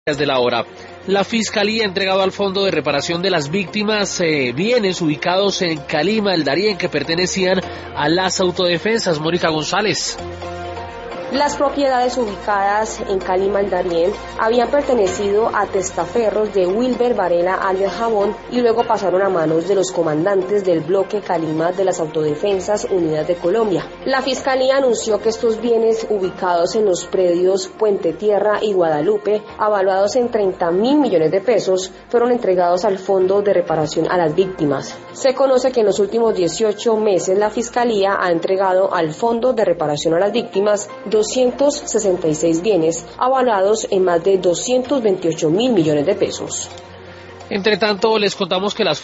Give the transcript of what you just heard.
de la hora. La Fiscalía ha entregado al Fondo de Reparación de las Víctimas bienes ubicados en Calima, el Darién, que pertenecían a las autodefensas. Mónica González. Las propiedades ubicadas en Calima, el Darién, habían pertenecido a testaferros de Wilber Varela alias Jabón y luego pasaron a manos de los comandantes del bloque Calima de las Autodefensas Unidas de Colombia. La Fiscalía anunció que estos bienes ubicados en los predios Puente Tierra y Guadalupe, avaluados en 30.000 millones de pesos, fueron entregados al Fondo de Reparación a las Víctimas. Se conoce que en los últimos 18 meses la Fiscalía ha entregado al Fondo de Reparación a las Víctimas 266 bienes avalados en más de 228.000 millones de pesos. Entre tanto, les contamos que las